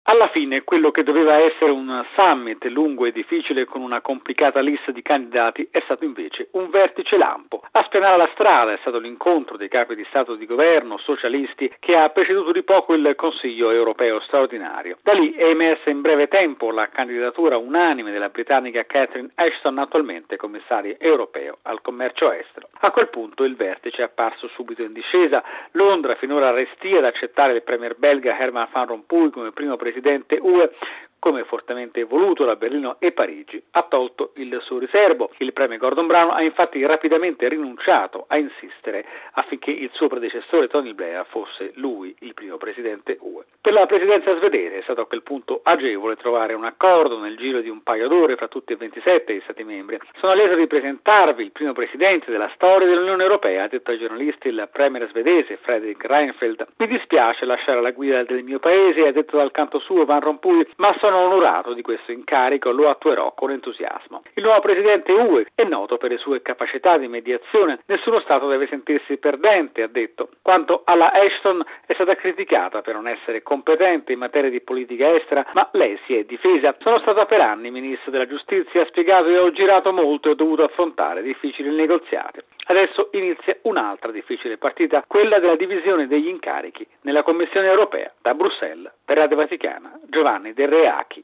Alla fine, quello che doveva essere un summit lungo e difficile con una complicata lista di candidati è stato invece un vertice lampo. A spianare la strada è stato l'incontro dei capi di Stato e di Governo socialisti che ha preceduto di poco il Consiglio europeo straordinario. Da lì è emersa in breve tempo la candidatura unanime della britannica Catherine Ashton, attualmente commissario europeo al commercio estero. A quel punto il vertice è apparso subito in discesa. Londra, finora restia ad accettare il premier belga Herman Van Rompuy come primo presidente UE, come fortemente voluto da Berlino e Parigi, ha tolto il suo riservo. Il premier Gordon Brown ha infatti rapidamente rinunciato a insistere affinché il suo predecessore Tony Blair fosse lui il primo presidente UE. Per la presidenza svedese è stato a quel punto agevole trovare un accordo nel giro di un paio d'ore fra tutti e 27 gli Stati membri. Sono lieto di presentarvi il primo presidente della storia dell'Unione Europea, ha detto ai giornalisti il premier svedese Fredrik Reinfeldt. Mi dispiace lasciare la guida del mio paese, ha detto dal canto suo Van Rompuy, ma sono onorato di questo incarico, lo attuerò con entusiasmo. Il nuovo presidente UE è noto per le sue capacità di mediazione, nessuno Stato deve sentirsi perdente, ha detto. Quanto alla Ashton, è stata criticata per non essere competente in materia di politica estera, ma lei si è difesa. Sono stata per anni ministro della giustizia, ha spiegato, e ho girato molto e ho dovuto affrontare difficili negoziati. Adesso inizia un'altra difficile partita, quella della divisione degli incarichi nella Commissione europea. Da Bruxelles, per Radio Vaticana, Giovanni Del Reachi.